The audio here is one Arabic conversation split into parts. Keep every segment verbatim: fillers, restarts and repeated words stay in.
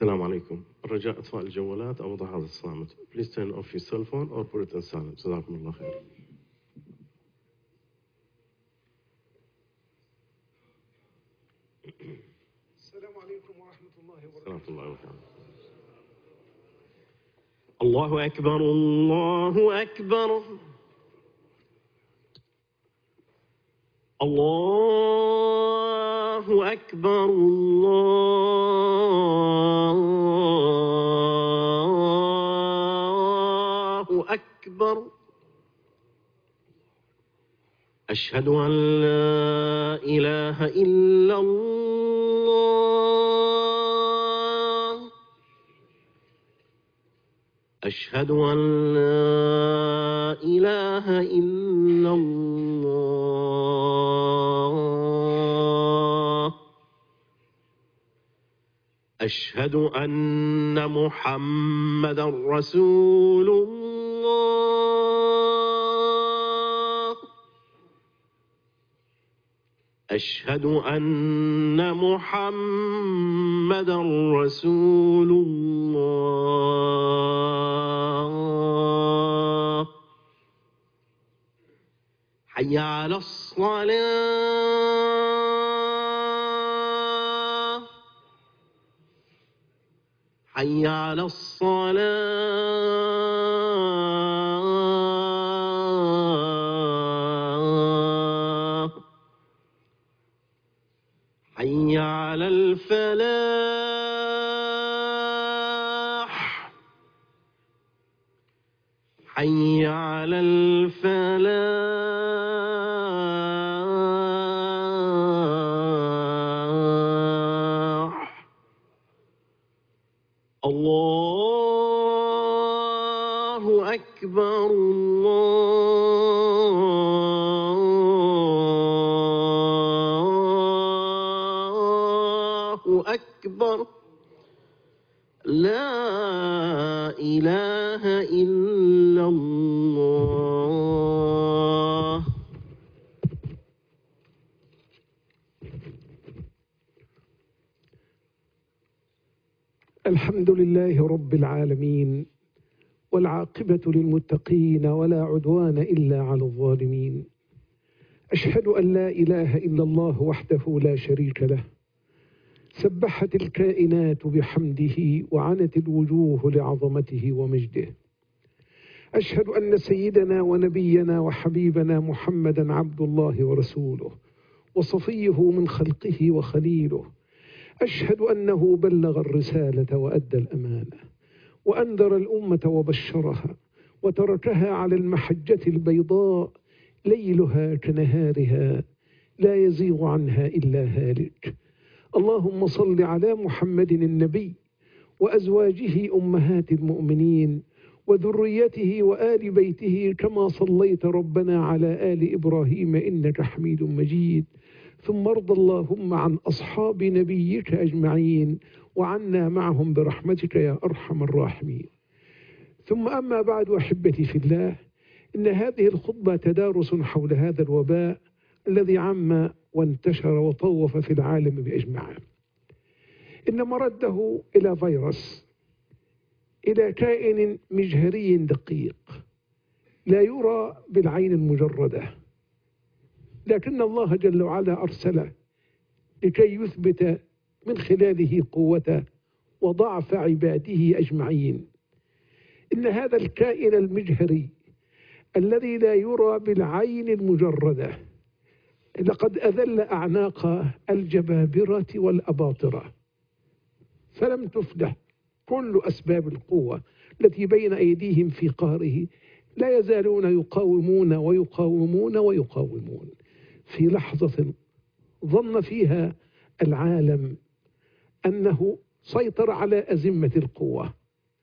السلام عليكم. رجاء إطفاء الجوالات أو وضع هذا الصامت. Please turn off your cell phone or put it in silent. جزاكم الله خير. السلام عليكم ورحمة الله وبركاته. ورحمة الله وبركاته. الله أكبر الله أكبر. الله أكبر الله أكبر. أشهد أن لا إله إلا الله. أشهد أن لا إله إلا الله. أشهد أن محمدًا رسول الله. أشهد أن محمدًا رسول الله. حي على الصلاة. حي على الصلاة. حي على الفلاح. حي على الفلاح. الله أكبر الله أكبر. لا إله إلا الله. الحمد لله رب العالمين، والعاقبة للمتقين، ولا عدوان إلا على الظالمين. أشهد أن لا إله إلا الله وحده لا شريك له، سبحت الكائنات بحمده وعنت الوجوه لعظمته ومجده. أشهد أن سيدنا ونبينا وحبيبنا محمدا عبد الله ورسوله، وصفيه من خلقه وخليله. أشهد أنه بلغ الرسالة وأدى الأمانة، وأنذر الأمة وبشرها، وتركها على المحجة البيضاء ليلها كنهارها لا يزيغ عنها إلا هالك. اللهم صل على محمد النبي وأزواجه أمهات المؤمنين وذريته وآل بيته، كما صليت ربنا على آل إبراهيم إنك حميد مجيد. ثم ارض اللهم عن أصحاب نبيك أجمعين، وعنا معهم برحمتك يا أرحم الراحمين. ثم أما بعد، أحبتي في الله، إن هذه الخطبة تدارس حول هذا الوباء الذي عم وانتشر وطوف في العالم بأجمعه. إن مرده إلى فيروس، إلى كائن مجهري دقيق لا يرى بالعين المجردة، لكن الله جل وعلا أرسله لكي يثبت من خلاله قوة وضعف عباده أجمعين. إن هذا الكائن المجهري الذي لا يرى بالعين المجردة لقد أذل أعناق الجبابرة والأباطرة، فلم تفلح كل أسباب القوة التي بين أيديهم في قهره. لا يزالون يقاومون ويقاومون ويقاومون. في لحظة ظن فيها العالم أنه سيطر على أزمة القوة،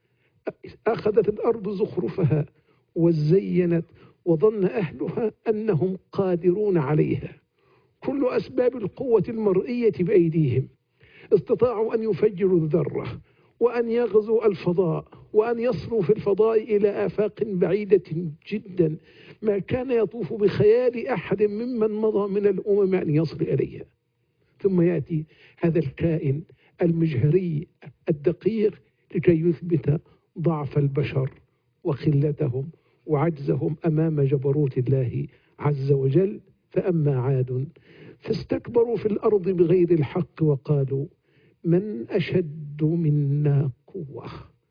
أخذت الأرض زخرفها وزينت، وظن أهلها أنهم قادرون عليها. كل أسباب القوة المرئية بأيديهم. استطاعوا أن يفجروا الذرة، وأن يغزوا الفضاء، وأن يصلوا في الفضاء إلى آفاق بعيدة جدا ما كان يطوف بخيال أحد ممن مضى من الأمم أن يصل إليها. ثم يأتي هذا الكائن المجهري الدقيق لكي يثبت ضعف البشر وخلتهم وعجزهم أمام جبروت الله عز وجل. فأما عاد فاستكبروا في الأرض بغير الحق وقالوا من أشد منا قوة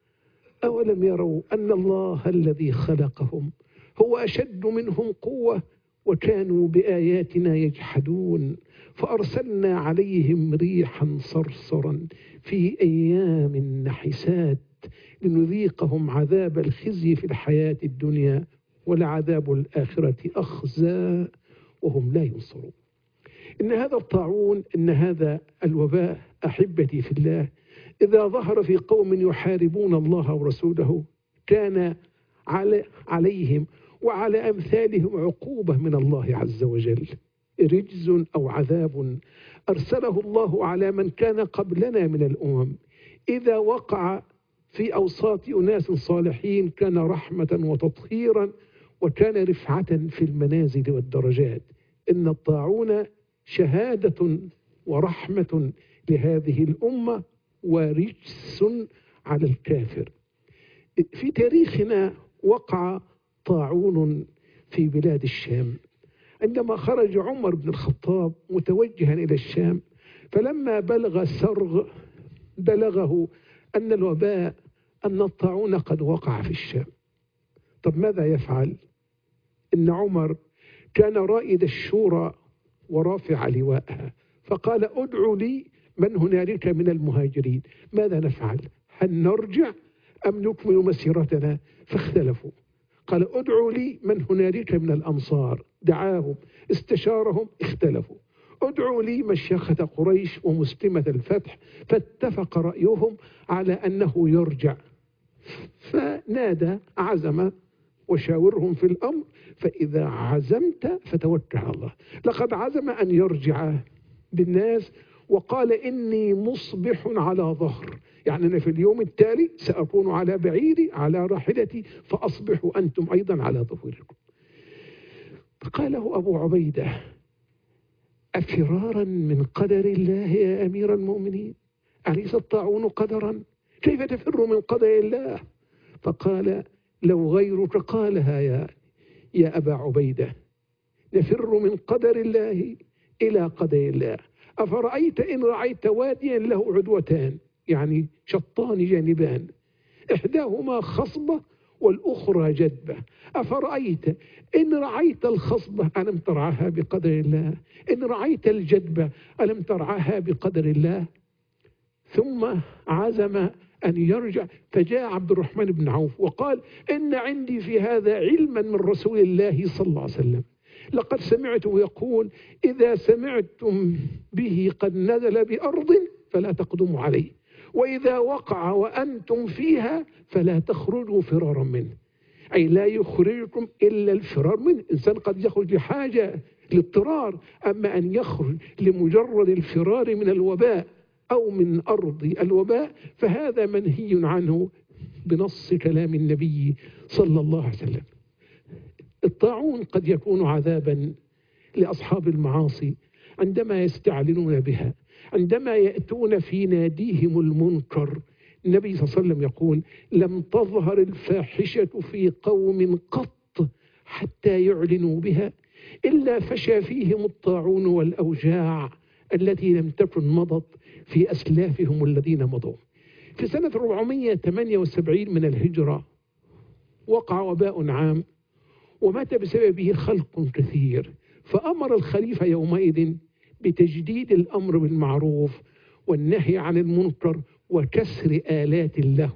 أولم يروا أن الله الذي خلقهم هو أشد منهم قوة وكانوا بآياتنا يجحدون فأرسلنا عليهم ريحا صرصرا في أيام نحسات لنذيقهم عذاب الخزي في الحياة الدنيا ولعذاب الآخرة أخزى وهم لا ينصرون. إن هذا الطاعون، إن هذا الوباء أحبتي في الله إذا ظهر في قوم يحاربون الله ورسوله كان على عليهم وعلى أمثالهم عقوبة من الله عز وجل، رجز أو عذاب أرسله الله على من كان قبلنا من الأمم. إذا وقع في أوساط أناس صالحين كان رحمة وتطهيرا وكان رفعة في المنازل والدرجات. إن الطاعون شهادة ورحمة لهذه الأمة ورجس على الكافر. في تاريخنا وقع طاعون في بلاد الشام عندما خرج عمر بن الخطاب متوجها إلى الشام، فلما بلغ سرغ بلغه أن الوباء أن الطاعون قد وقع في الشام. طب ماذا يفعل؟ إن عمر كان رائد الشورى ورافع لواءها، فقال ادعوا لي من هنالك من المهاجرين، ماذا نفعل؟ هل نرجع أم نكمل مسيرتنا؟ فاختلفوا. قال ادعوا لي من هنالك من الأنصار، دعاهم استشارهم اختلفوا. ادعوا لي مشيخة قريش ومسلمة الفتح، فاتفق رأيهم على أنه يرجع. فنادى عزم وشاورهم في الأمر، فإذا عزمت فتوكل على الله. لقد عزم أن يرجع بالناس وقال إني مصبح على ظهر، يعني أنا في اليوم التالي سأكون على بعيري على راحلتي فأصبحوا أنتم أيضا على ظهوركم. فقال له أبو عبيدة أفرارا من قدر الله يا أمير المؤمنين؟ أليس الطاعون قدرا؟ كيف تفر من قدر الله؟ فقال لو غيرك قالها يا يا أبا عبيدة، نفر من قدر الله إلى قدر الله. أفرأيت إن رعيت واديا له عدوتان، يعني شطان جانبان، إحداهما خصبة والأخرى جدبة، أفرأيت إن رعيت الخصبة ألم ترعاها بقدر الله؟ إن رعيت الجدبة ألم ترعاها بقدر الله؟ ثم عزم أن يرجع، فجاء عبد الرحمن بن عوف وقال إن عندي في هذا علما من رسول الله صلى الله عليه وسلم، لقد سمعته يقول إذا سمعتم به قد نزل بأرض فلا تقدموا عليه، وإذا وقع وأنتم فيها فلا تخرجوا فرارا منه، أي لا يخرجكم إلا الفرار منه. إنسان قد يخرج لحاجة لاضطرار، أما أن يخرج لمجرد الفرار من الوباء أو من أرض الوباء فهذا منهي عنه بنص كلام النبي صلى الله عليه وسلم. الطاعون قد يكون عذابا لأصحاب المعاصي عندما يستعلنون بها، عندما يأتون في ناديهم المنكر. النبي صلى الله عليه وسلم يقول لم تظهر الفاحشة في قوم قط حتى يعلنوا بها إلا فشى فيهم الطاعون والأوجاع التي لم تكن مضت في أسلافهم الذين مضوا. في سنة أربعمائة وثمانية وسبعين من الهجرة وقع وباء عام ومات بسببه خلق كثير، فأمر الخليفة يومئذ بتجديد الأمر بالمعروف والنهي عن المنكر وكسر آلات اللهو،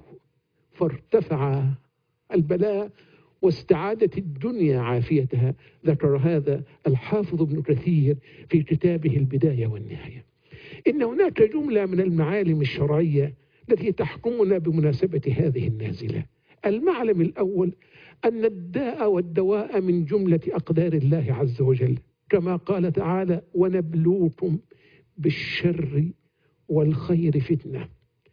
فارتفع البلاء واستعادت الدنيا عافيتها. ذكر هذا الحافظ ابن كثير في كتابه البداية والنهاية. إن هناك جملة من المعالم الشرعية التي تحكمنا بمناسبة هذه النازلة. المعلم الأول أن الداء والدواء من جملة أقدار الله عز وجل، كما قال تعالى ونبلوكم بالشر والخير فتنة.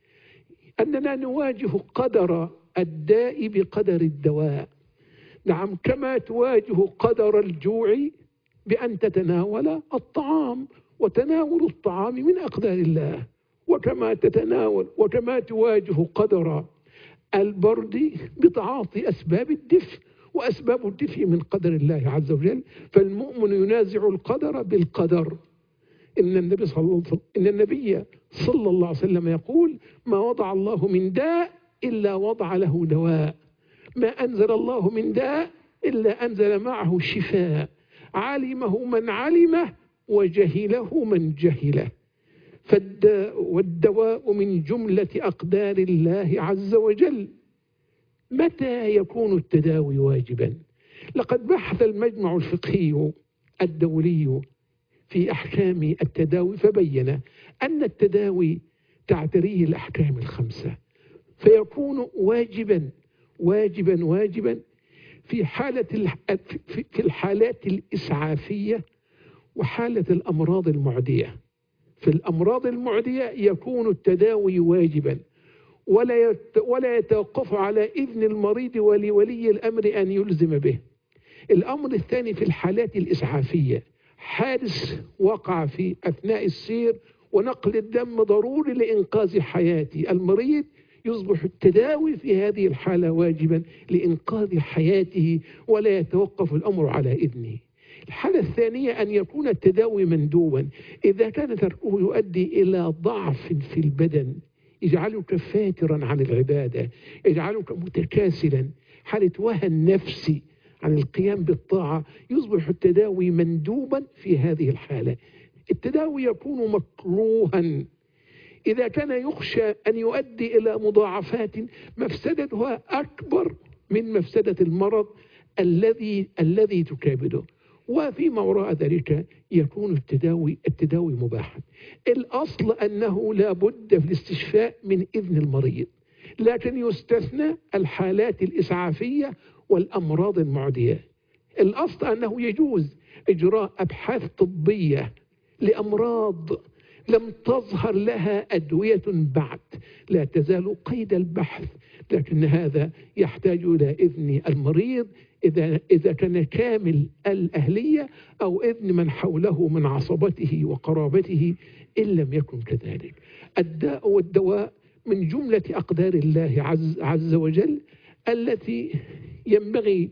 أننا نواجه قدر الداء بقدر الدواء، نعم، كما تواجه قدر الجوع بأن تتناول الطعام، وتناول الطعام من أقدار الله، وكما تتناول وكما تواجه قدر البرد بتعاطي أسباب الدفء، وأسباب الدفء من قدر الله عز وجل. فالمؤمن ينازع القدر بالقدر. إن النبي صلى الله عليه وسلم إن النبي صلى الله عليه وسلم يقول: ما وضع الله من داء إلا وضع له دواء، ما أنزل الله من داء إلا أنزل معه شفاء، علمه من علمه وجهله من جهله. فالداء والدواء من جملة أقدار الله عز وجل. متى يكون التداوي واجبا؟ لقد بحث المجمع الفقهي الدولي في أحكام التداوي فبين أن التداوي تعتريه الأحكام الخمسة، فيكون واجبا واجبا واجبا في حالة في الحالات الإسعافية وحالة الأمراض المعدية. في الأمراض المعدية يكون التداوي واجبا، ولا ولا يتوقف على إذن المريض ولولي الأمر أن يلزم به. الأمر الثاني في الحالات الإسعافية، حادث وقع في أثناء السير ونقل الدم ضروري لإنقاذ حياة المريض، يصبح التداوي في هذه الحالة واجبا لإنقاذ حياته ولا يتوقف الأمر على إذنه. الحالة الثانية أن يكون التداوي مندوبا، إذا كان تركه يؤدي إلى ضعف في البدن يجعلك فاترا عن العبادة، يجعلك متكاسلا، حالة وهن نفسي عن القيام بالطاعة، يصبح التداوي مندوبا في هذه الحالة. التداوي يكون مكروها إذا كان يخشى أن يؤدي إلى مضاعفات مفسدتها أكبر من مفسدة المرض الذي الذي تكابده. وفيما وراء ذلك يكون التداوي التداوي مباحا. الأصل أنه لا بد في الاستشفاء من إذن المريض، لكن يستثنى الحالات الإسعافية والأمراض المعدية. الأصل أنه يجوز إجراء أبحاث طبية لأمراض لم تظهر لها أدوية بعد، لا تزال قيد البحث، لكن هذا يحتاج إلى إذن المريض إذا إذا كان كامل الأهلية أو إذن من حوله من عصبته وقرابته إن لم يكن كذلك. الداء والدواء من جملة أقدار الله عز, عز وجل التي ينبغي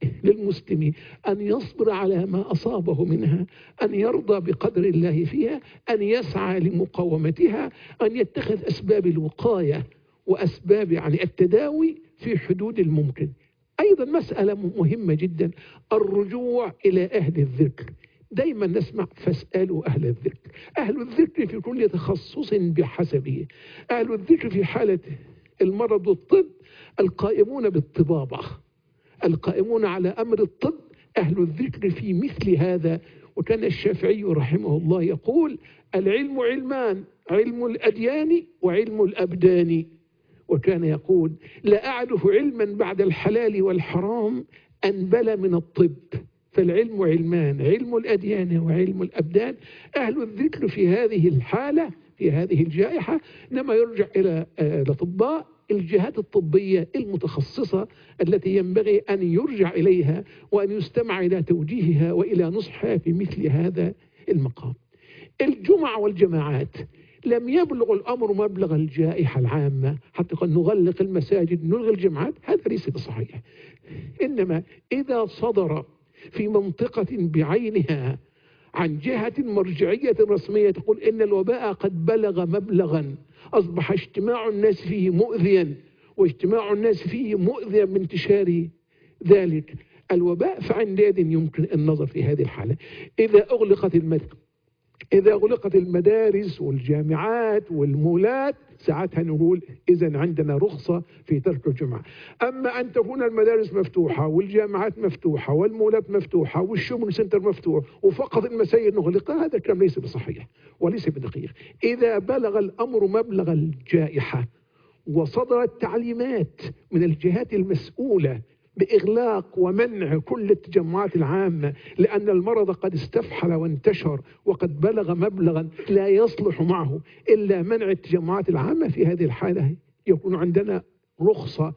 للمسلم أن يصبر على ما أصابه منها، أن يرضى بقدر الله فيها، أن يسعى لمقاومتها، أن يتخذ أسباب الوقاية وأسباب يعني التداوي في حدود الممكن. أيضا مسألة مهمة جدا، الرجوع إلى أهل الذكر. دايما نسمع فاسألوا أهل الذكر. أهل الذكر في كل تخصص بحسبه. أهل الذكر في حالة المرض والطب القائمون بالطبابة، القائمون على أمر الطب أهل الذكر في مثل هذا. وكان الشافعي رحمه الله يقول: العلم علمان، علم الأديان وعلم الأبدان. وكان يقول: لا أعرف علما بعد الحلال والحرام أنبل من الطب. فالعلم علمان، علم الأديان وعلم الأبدان. أهل الذكر في هذه الحالة في هذه الجائحة إنما يرجع إلى الأطباء، الجهات الطبية المتخصصة التي ينبغي أن يرجع إليها وأن يستمع إلى توجيهها وإلى نصحها في مثل هذا المقام. الجمع والجماعات لم يبلغ الأمر مبلغ الجائحة العامة حتى قد نغلق المساجد نلغي الجماعات، هذا ليس بصحيح. إنما إذا صدر في منطقة بعينها عن جهة مرجعية رسمية تقول إن الوباء قد بلغ مبلغا أصبح اجتماع الناس فيه مؤذيا، واجتماع الناس فيه مؤذيا من انتشار ذلك الوباء، فعندئذ يمكن النظر في هذه الحالة. إذا أغلقت المدارس إذا أغلقت المدارس والجامعات والمولات ساعتها نقول إذن عندنا رخصة في ترك الجمعة. أما أن تكون المدارس مفتوحة والجامعات مفتوحة والمولات مفتوحة والشوبينج سنتر مفتوح وفقط المساجد نغلقها، هذا الكلام ليس بصحيح وليس بدقيق. إذا بلغ الأمر مبلغ الجائحة وصدرت تعليمات من الجهات المسؤولة بإغلاق ومنع كل التجمعات العامة لأن المرض قد استفحل وانتشر وقد بلغ مبلغا لا يصلح معه إلا منع التجمعات العامة، في هذه الحالة يكون عندنا رخصة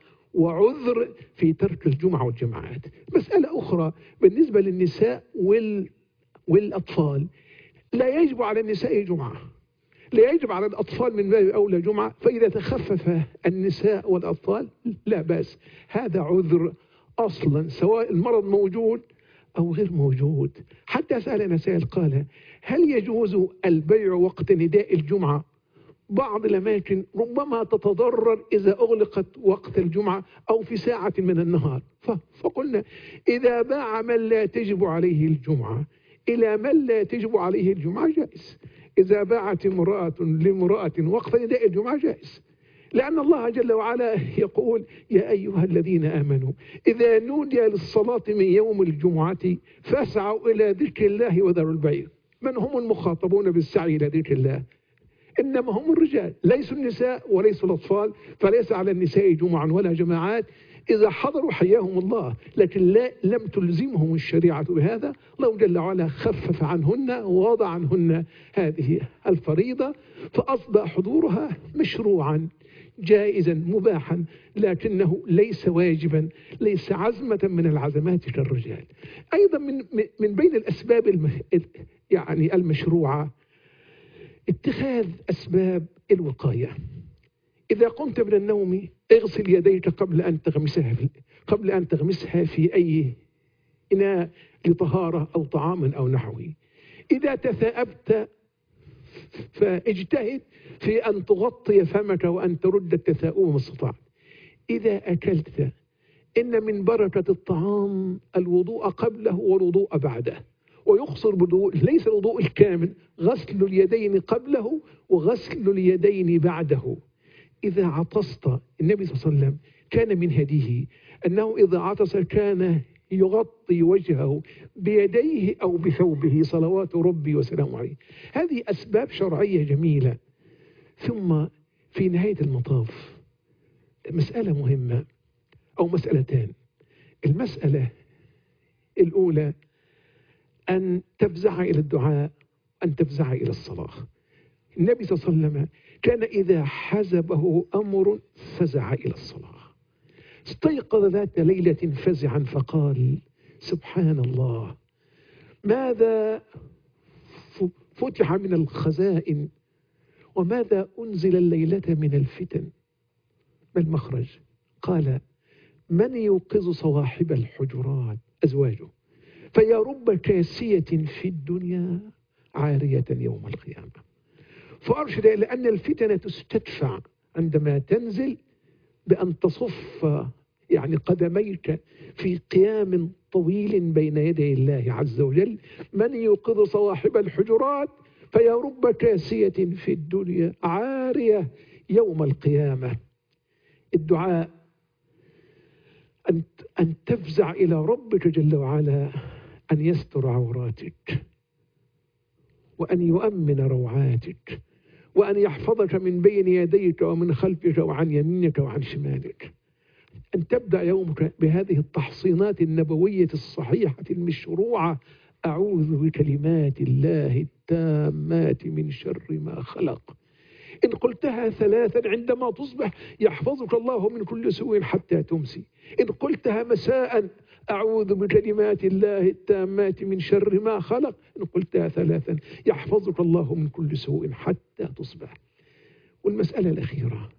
وعذر في ترك الجمعة والجماعات. مسألة أخرى بالنسبة للنساء وال... والأطفال، لا يجب على النساء جمعة، لا يجب على الأطفال من باب أولى جمعة، فإذا تخفف النساء والأطفال لا بأس. هذا عذر أصلا سواء المرض موجود أو غير موجود. حتى سألنا سائل قال: هل يجوز البيع وقت نداء الجمعة؟ بعض الأماكن ربما تتضرر إذا أغلقت وقت الجمعة أو في ساعة من النهار، فقلنا إذا باع من لا تجب عليه الجمعة إلى من لا تجب عليه الجمعة جائز. إذا باعت امرأة لامرأة وقت نداء الجمعة جائز، لأن الله جل وعلا يقول: يا أيها الذين آمنوا إذا نودي للصلاة من يوم الجمعة فاسعوا إلى ذكر الله وذروا البيع. من هم المخاطبون بالسعي إلى ذكر الله؟ إنما هم الرجال، ليسوا النساء وليسوا الأطفال، فليس على النساء جمعا ولا جماعات. إذا حضروا حياهم الله، لكن لا لم تلزمهم الشريعة بهذا. الله جل وعلا خفف عنهن ووضع عنهن هذه الفريضة، فأصبح حضورها مشروعا جائزا مباحا، لكنه ليس واجبا، ليس عزمة من العزمات كالرجال. أيضا من من بين الأسباب يعني المشروعة اتخاذ أسباب الوقاية. إذا قمت من النوم اغسل يديك قبل أن تغمسها في قبل أن تغمسها في أي إناء لطهارة أو طعام أو نحوه. إذا تثاءبت فاجتهد في أن تغطي فمك وأن ترد التثاؤب ما استطعت. إذا أكلت إن من بركة الطعام الوضوء قبله والوضوء بعده، ويقصر بالوضوء ليس الوضوء الكامل، غسل اليدين قبله وغسل اليدين بعده. إذا عطست النبي صلى الله عليه وسلم كان من هديه أنه إذا عطس كان يغطي وجهه بيديه أو بثوبه صلوات ربي وسلامه عليه. هذه أسباب شرعية جميلة. ثم في نهاية المطاف مسألة مهمة أو مسألتان. المسألة الأولى أن تفزع إلى الدعاء، أن تفزع إلى الصلاة. النبي صلى الله عليه وسلم كان إذا حزبه أمر فزع إلى الصلاة. استيقظ ذات ليلة فزعا فقال: سبحان الله، ماذا فتح من الخزائن وماذا أنزل الليلة من الفتن؟ ما المخرج؟ قال: من يوقظ صواحب الحجرات أزواجه، فيا رب كاسية في الدنيا عارية يوم القيامة. فأرشد إلى أن الفتنة تستدفع عندما تنزل بأن تصف يعني قدميك في قيام طويل بين يدي الله عز وجل. من يوقظ صواحب الحجرات فيا رب كاسية في الدنيا عارية يوم القيامة. الدعاء أن أن تفزع إلى ربك جل وعلا أن يستر عوراتك وأن يؤمن روعاتك وأن يحفظك من بين يديك ومن خلفك وعن يمينك وعن شمالك. أن تبدأ يومك بهذه التحصينات النبوية الصحيحة المشروعة: أعوذ بكلمات الله التامات من شر ما خلق. إن قلتها ثلاثا عندما تصبح يحفظك الله من كل سوء حتى تمسي. إن قلتها مساء: أعوذ بكلمات الله التامات من شر ما خلق. إن قلتها ثلاثا يحفظك الله من كل سوء حتى تصبح. والمسألة الأخيرة،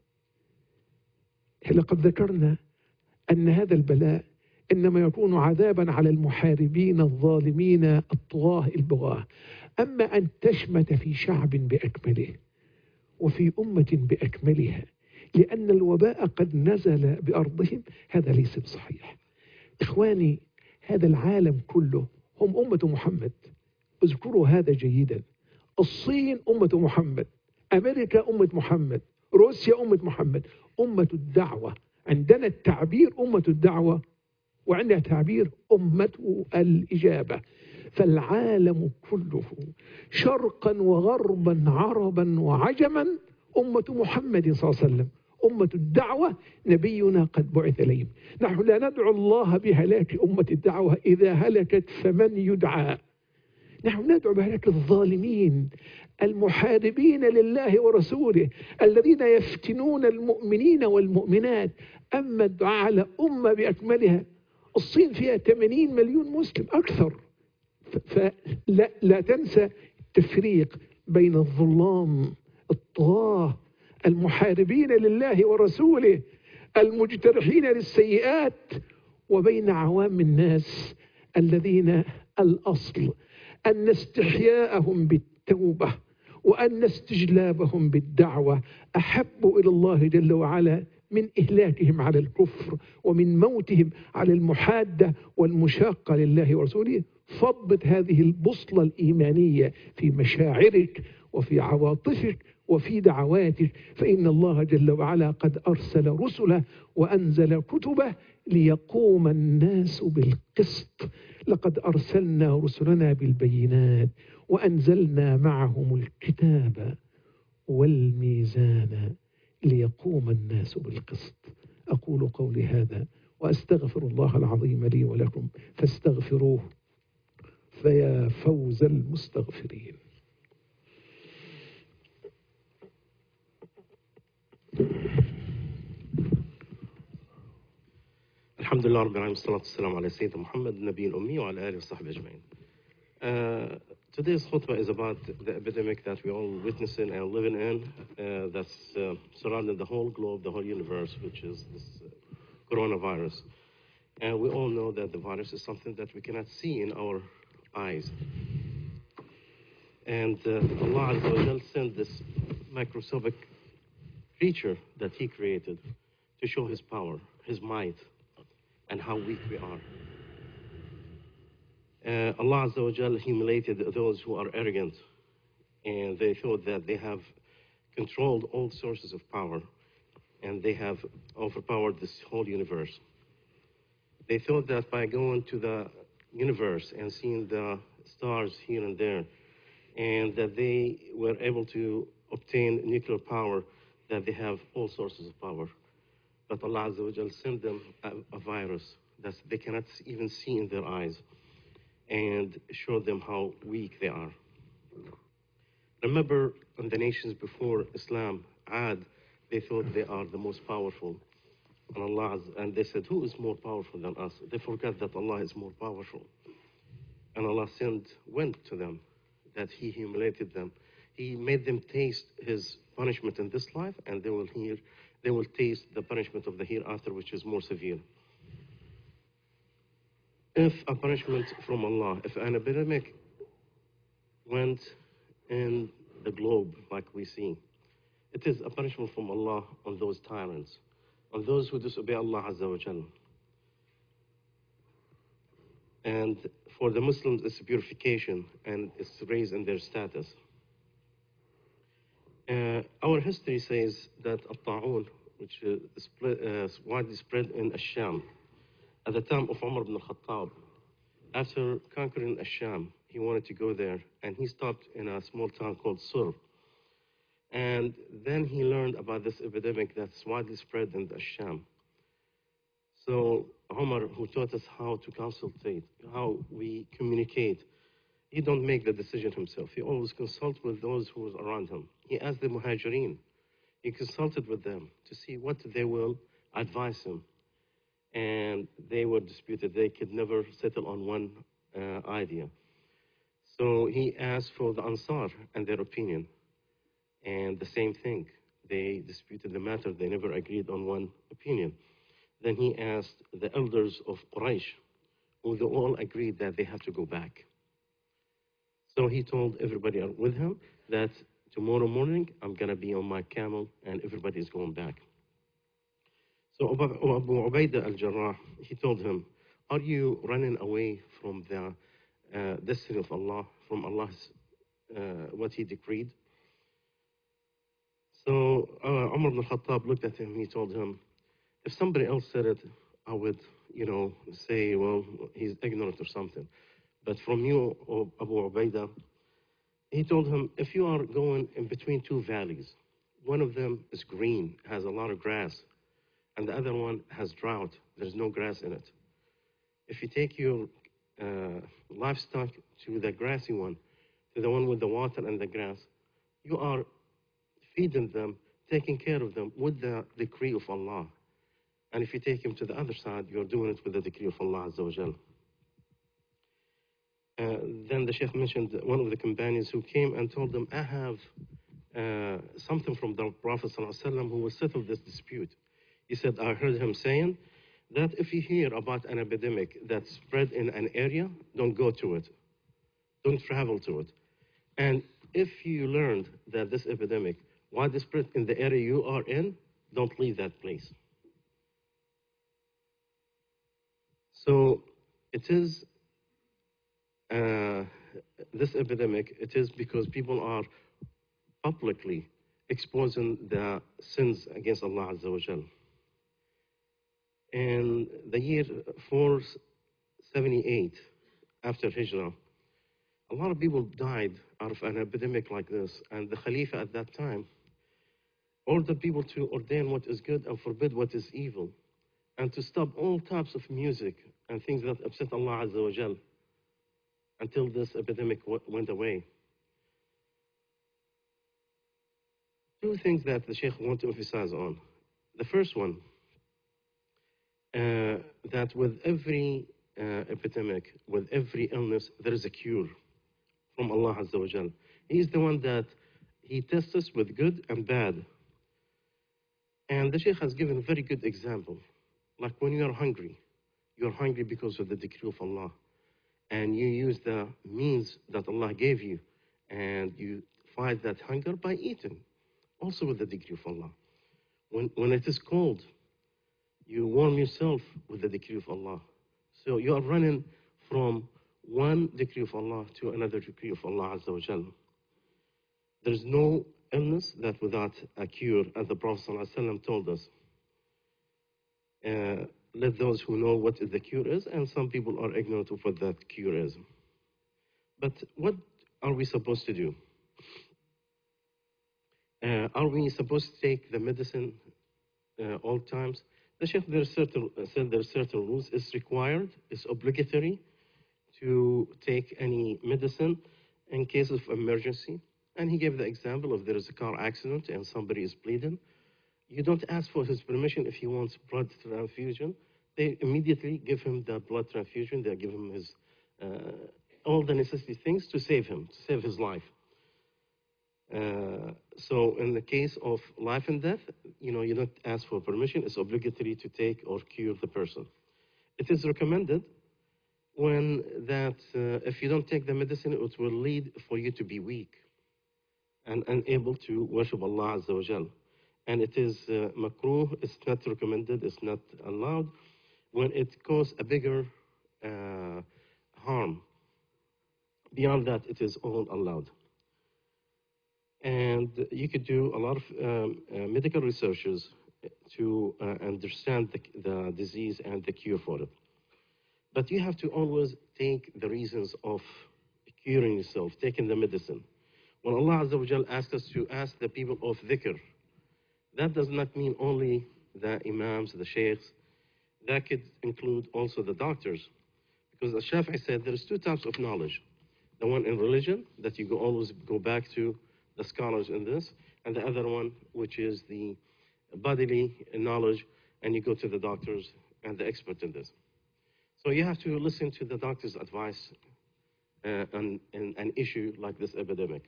لقد ذكرنا أن هذا البلاء إنما يكون عذابا على المحاربين الظالمين الطغاة البغاة. أما أن تشمت في شعب بأكمله وفي أمة بأكملها لأن الوباء قد نزل بأرضهم، هذا ليس بصحيح. إخواني، هذا العالم كله هم أمة محمد، اذكروا هذا جيدا. الصين أمة محمد، أمريكا أمة محمد، روسيا أمة محمد، أمة الدعوة. عندنا التعبير أمة الدعوة وعندنا تعبير أمة الإجابة. فالعالم كله شرقا وغربا عربا وعجما أمة محمد صلى الله عليه وسلم، أمة الدعوة. نبينا قد بعث إليهم. نحن لا ندعو الله بهلاك أمة الدعوة، إذا هلكت فمن يدعى. نحن ندعو بهلاك الظالمين المحاربين لله ورسوله الذين يفتنون المؤمنين والمؤمنات. أما الدعاء على أمة بأكملها، الصين فيها ثمانين مليون مسلم أكثر. فلا لا تنسى التفريق بين الظلام الطغاة المحاربين لله ورسوله المجترحين للسيئات، وبين عوام الناس الذين الأصل أن استحياءهم بالتوبة وأن استجلابهم بالدعوة أحب إلى الله جل وعلا من إهلاكهم على الكفر ومن موتهم على المحادة والمشاقة لله ورسوله. فضبط هذه البوصلة الإيمانية في مشاعرك وفي عواطفك وفي دعواتك، فإن الله جل وعلا قد أرسل رسله وأنزل كتبه ليقوم الناس بالقسط. لقد أرسلنا رسلنا بالبينات وأنزلنا معهم الكتاب والميزان ليقوم الناس بالقسط. أقول قولي هذا وأستغفر الله العظيم لي ولكم فاستغفروه فيا فوز المستغفرين. الحمد لله رب العالمين والصلاة والسلام على سيدنا محمد النبي الأمي وعلى آله وصحبه أجمعين. Uh, today's khutbah is about the epidemic that we all witnessing and living in, uh, that's uh, surrounding the whole globe, the whole universe, which is this uh, coronavirus. And we all know that the virus is something that we cannot see in our eyes. And uh, Allah Azza wa Jal sent this microscopic creature that He created to show His power, His might, and how weak we are. Uh, Allah Azza wa Jal humiliated those who are arrogant, and they thought that they have controlled all sources of power, and they have overpowered this whole universe. They thought that by going to the universe and seeing the stars here and there, and that they were able to obtain nuclear power, that they have all sources of power. But Allah Azza wa Jal sent them a, a virus that they cannot even see in their eyes, and show them how weak they are. Remember, in the nations before Islam, Ad, they thought they are the most powerful. And Allah, and they said, who is more powerful than us? They forgot that Allah is more powerful. And Allah sent, went to them, that He humiliated them. He made them taste His punishment in this life, and they will hear, they will taste the punishment of the hereafter, which is more severe. If a punishment from Allah, if an epidemic went in the globe like we see, it is a punishment from Allah on those tyrants, on those who disobey Allah Azza wa Jalla. And for the Muslims, it's purification and it's raise in their status. Uh, our history says that At-Ta'un, which is split, uh, widely spread in Ash-Sham, at the time of Umar ibn al-Khattab, after conquering Ash-Sham, he wanted to go there, and he stopped in a small town called Sur. And then he learned about this epidemic that's widely spread in Ash-Sham. So Umar, who taught us how to consultate, how we communicate, he don't make the decision himself. He always consults with those who are around him. He asked the Muhajirin. He consulted with them to see what they will advise him. And they were disputed. They could never settle on one uh, idea. So he asked for the Ansar and their opinion. And the same thing. They disputed the matter. They never agreed on one opinion. Then he asked the elders of Quraysh, who they all agreed that they have to go back. So he told everybody with him that tomorrow morning I'm going to be on my camel and everybody is going back. So Abu Ubaidah al-Jarrah, he told him, are you running away from the uh, destiny of Allah, from Allah's, uh, what He decreed? So uh, Umar ibn al-Khattab looked at him, he told him, if somebody else said it, I would, you know, say, well, he's ignorant or something. But from you, Abu Ubaidah, he told him, if you are going in between two valleys, one of them is green, has a lot of grass, and the other one has drought, there's no grass in it. If you take your uh, livestock to the grassy one, to the one with the water and the grass, you are feeding them, taking care of them with the decree of Allah. And if you take him to the other side, you're doing it with the decree of Allah Azza wa Jal. Uh, then the Sheikh mentioned one of the companions who came and told them, I have uh, something from the Prophet ﷺ who will settle this dispute. He said, I heard him saying that if you hear about an epidemic that spread in an area, don't go to it. Don't travel to it. And if you learned that this epidemic widespread in the area you are in, don't leave that place. So it is uh, this epidemic, it is because people are publicly exposing the sins against Allah Azza wa Jal. In the year four seventy-eight after Hijrah, a lot of people died out of an epidemic like this, and the Khalifa at that time ordered people to ordain what is good and forbid what is evil, and to stop all types of music and things that upset Allah Azza wa Jal until this epidemic w- went away. Two things that the Sheikh want to emphasize on. The first one, uh, that with every uh, epidemic, with every illness, there is a cure from Allah Azza wa Jal. He is the one that He tests us with good and bad. And the Sheikh has given a very good example. Like when you are hungry, you are hungry because of the decree of Allah. And you use the means that Allah gave you, and you fight that hunger by eating, also with the decree of Allah. When, when it is cold, you warm yourself with the decree of Allah. So you are running from one decree of Allah to another decree of Allah Azza wa Jal. There is no illness that without a cure, as the Prophet ﷺ told us. Uh, let those who know what the cure is, and some people are ignorant of what that cure is. But what are we supposed to do? Uh, are we supposed to take the medicine uh, all times? The Sheikh there are certain, uh, said there are certain rules. It's required, it's obligatory to take any medicine in case of emergency. And he gave the example of there is a car accident and somebody is bleeding. You don't ask for his permission if he wants blood transfusion. They immediately give him the blood transfusion. They give him his uh, all the necessary things to save him, to save his life. Uh, so in the case of life and death, you know, you don't ask for permission. It's obligatory to take or cure the person. It is recommended when that uh, if you don't take the medicine, it will lead for you to be weak and unable to worship Allah Azza wa Jal. And it is uh, makruh, it's not recommended, it's not allowed, when it causes a bigger uh, harm. Beyond that, it is all allowed. And you could do a lot of um, uh, medical researches to uh, understand the, the disease and the cure for it. But you have to always take the reasons of curing yourself, taking the medicine. When Allah Azza wa Jal asks us to ask the people of dhikr, that does not mean only the imams, the sheikhs. That could include also the doctors. Because the Shafi'i said there's two types of knowledge. The one in religion, that you go always go back to the scholars in this, and the other one, which is the bodily knowledge, and you go to the doctors and the expert in this. So you have to listen to the doctor's advice uh, on, on an issue like this epidemic.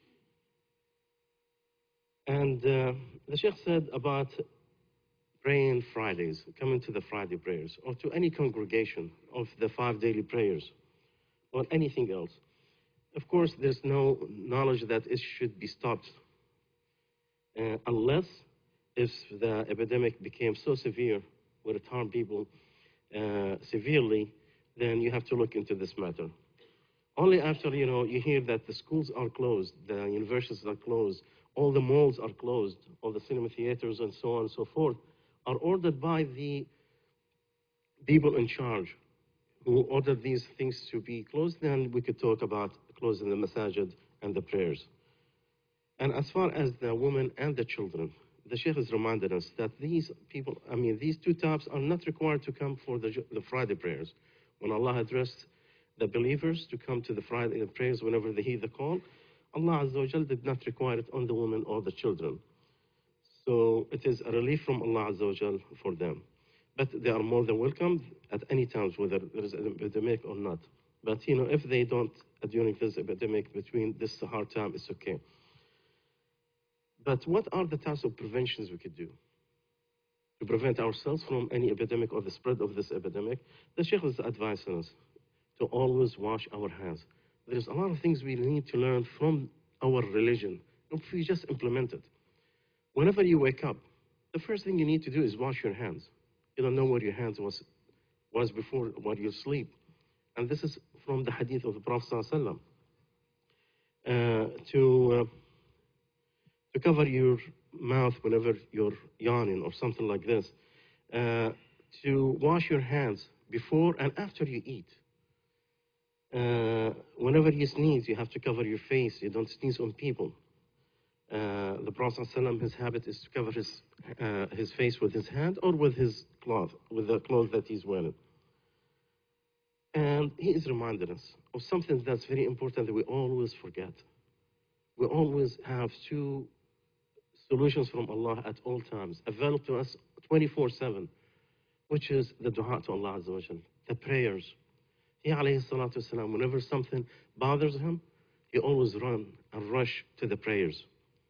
And uh, the Sheikh said about praying Fridays, coming to the Friday prayers, or to any congregation of the five daily prayers, or anything else. Of course, there's no knowledge that it should be stopped, uh, unless if the epidemic became so severe, where it harmed people uh, severely, then you have to look into this matter. Only after, you know, you hear that the schools are closed, the universities are closed, all the malls are closed, all the cinema theaters and so on and so forth, are ordered by the people in charge who ordered these things to be closed, then we could talk about closing the masajid and the prayers. And as far as the women and the children, the Sheikh has reminded us that these people, I mean, these two types are not required to come for the, the Friday prayers. When Allah addressed the believers to come to the Friday prayers whenever they hear the call, Allah Azza wa Jal did not require it on the women or the children. So it is a relief from Allah Azza wa Jal for them. But they are more than welcome at any times, whether there is an epidemic or not. But, you know, if they don't, uh, during this epidemic, between this hard time, it's okay. But what are the types of preventions we could do to prevent ourselves from any epidemic or the spread of this epidemic? The Sheikh is advising us to always wash our hands. There's a lot of things we need to learn from our religion if we just implement it. Whenever you wake up, the first thing you need to do is wash your hands. You don't know where your hands was, was before while you sleep. And this is from the hadith of the Prophet ﷺ. Uh, to, uh, to cover your mouth whenever you're yawning or something like this. Uh, to wash your hands before and after you eat. Uh, whenever you sneeze, you have to cover your face. You don't sneeze on people. Uh, the Prophet ﷺ, his habit is to cover his, uh, his face with his hand or with his cloth, with the clothes that he's wearing. And he is reminding us of something that's very important that we always forget. We always have two solutions from Allah at all times, available to us twenty-four seven, which is the dua to Allah Azza wa Jal, the prayers. He, alayhi salatu wasalam, whenever something bothers him, he always run and rush to the prayers.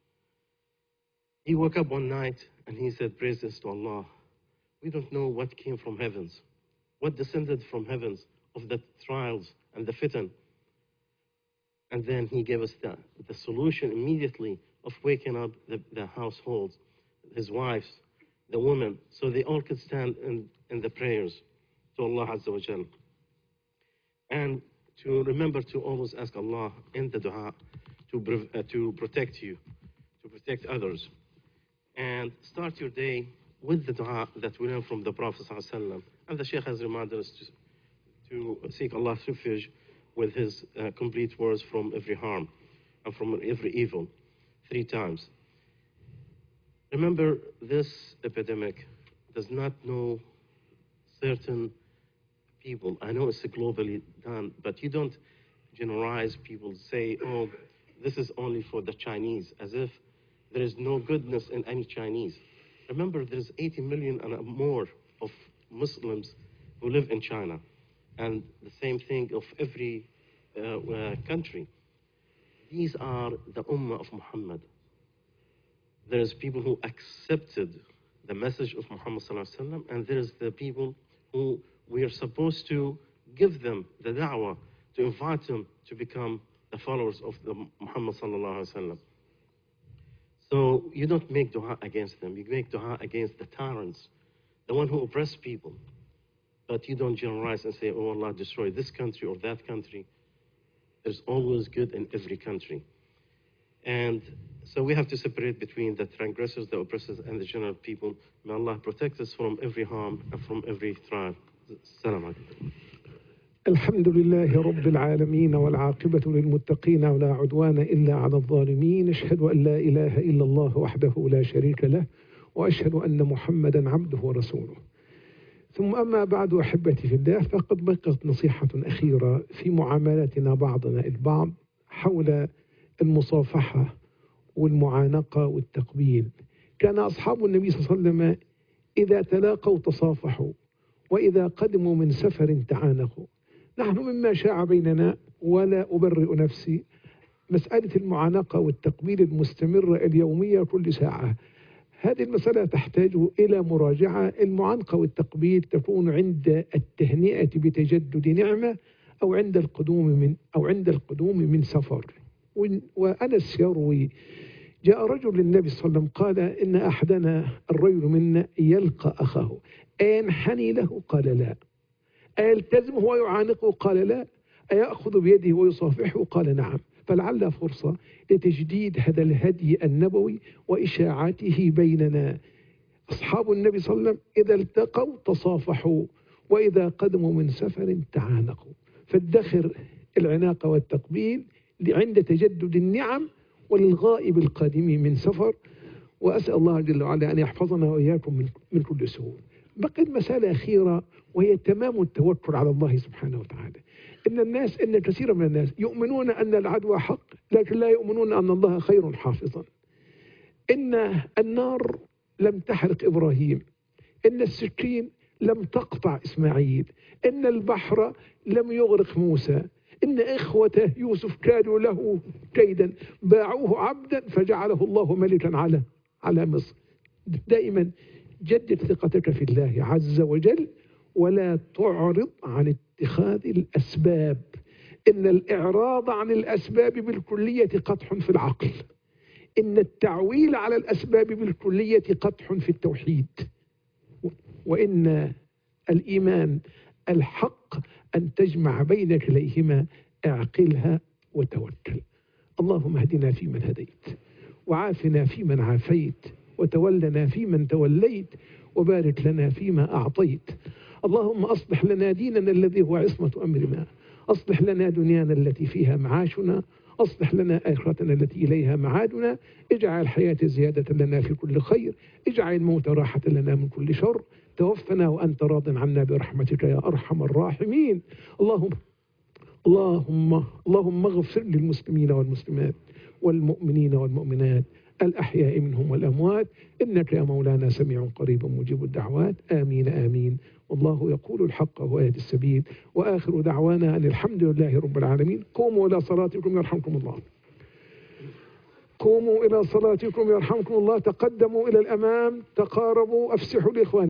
He woke up one night and he said, praises to Allah. We don't know what came from heavens, what descended from heavens of the trials and the fitan. And then he gave us the, the solution immediately of waking up the, the households, his wives, the women, so they all could stand in, in the prayers to Allah Azza wa Jal. And to remember to always ask Allah in the dua to, uh, to protect you, to protect others. And start your day with the dua that we learn from the Prophet ﷺ. And the Shaykh has reminded us to, to seek Allah's refuge with his uh, complete words from every harm and from every evil, three times. Remember, this epidemic does not know certain people. I know it's globally done, but you don't generalize people, say, oh, this is only for the Chinese, as if there is no goodness in any Chinese. Remember, there's eighty million and more of Muslims who live in China, and the same thing of every uh, uh, country. These are the Ummah of Muhammad. There's people who accepted the message of Muhammad sallallahu alaihi wasallam, and there's the people who we are supposed to give them the da'wah, to invite them to become the followers of the Muhammad sallallahu alaihi wasallam. So you don't make dua against them. You make dua against the tyrants, the one who oppress people. But you don't generalize and say, oh, Allah, destroy this country or that country. There's always good in every country. And so we have to separate between the transgressors, the oppressors, and the general people. May Allah protect us from every harm and from every trial. Assalamu alaikum. الحمد لله رب العالمين والعاقبة للمتقين ولا عدوان إلا على الظالمين. أشهد أن لا إله إلا الله وحده لا شريك له وأشهد أن محمدا عبده ورسوله. ثم أما بعد أحبتي في الله، فقد بقت نصيحة أخيرة في معاملتنا بعضنا البعض حول المصافحة والمعانقة والتقبيل. كان أصحاب النبي صلى الله عليه وسلم إذا تلاقوا تصافحوا وإذا قدموا من سفر تعانقوا. نحن مما شاع بيننا ولا أبرئ نفسي مسألة المعانقة والتقبيل المستمرة اليومية كل ساعة. هذه المسألة تحتاج إلى مراجعة. المعانقة والتقبيل تكون عند التهنئة بتجدد نعمة أو عند القدوم من أو عند القدوم من سفر. وأنس يروي جاء رجل للنبي صلى الله عليه وسلم قال إن أحدنا الرجل منا يلقى أخاه أينحني له؟ قال لا. أيلتزمه ويعانقه؟ قال لا. أيأخذ بيده ويصافحه؟ قال نعم. فلعل فرصة لتجديد هذا الهدي النبوي وإشاعته بيننا. أصحاب النبي صلى الله عليه وسلم إذا التقوا تصافحوا وإذا قدموا من سفر تعانقوا. فادخر العناقة والتقبيل عند تجدد النعم وللغائب القادم من سفر. وأسأل الله جل وعلا أن يحفظنا وإياكم من, من كل سوء. بقيت مسألة أخيرة وهي تمام التوكل على الله سبحانه وتعالى. إن الناس إن كثير من الناس يؤمنون أن العدوى حق، لكن لا يؤمنون أن الله خير حافظا. إن النار لم تحرق إبراهيم، إن السكين لم تقطع إسماعيل، إن البحر لم يغرق موسى، إن إخوة يوسف كانوا له كيدا باعوه عبدا فجعله الله ملكا على على مصر. دائما جدد ثقتك في الله عز وجل، ولا تعرض عن اتخاذ الأسباب. إن الإعراض عن الأسباب بالكلية قدح في العقل، إن التعويل على الأسباب بالكلية قدح في التوحيد، وإن الإيمان الحق أن تجمع بين كليهما، اعقلها وتوكل. اللهم اهدنا فيمن هديت، وعافنا فيمن عافيت، وتولنا فيمن توليت، وبارك لنا فيما أعطيت. اللهم أصلح لنا ديننا الذي هو عصمة أمرنا، أصلح لنا دنيانا التي فيها معاشنا، أصلح لنا آخرتنا التي إليها معادنا. اجعل الحياة زيادة لنا في كل خير، اجعل الموت راحة لنا من كل شر. توفنا وأنت راض عنا برحمتك يا أرحم الراحمين. اللهم اللهم اللهم اغفر للمسلمين والمسلمات والمؤمنين والمؤمنات الأحياء منهم والأموات، إنك يا مولانا سميع قريب مجيب الدعوات. آمين آمين. والله يقول الحق ويهدي السبيل، وآخر دعوانا أن الحمد لله رب العالمين. قوموا إلى صلاتكم يرحمكم الله. قوموا إلى صلاتكم يرحمكم الله. تقدموا إلى الأمام، تقاربوا، أفسحوا الإخوان.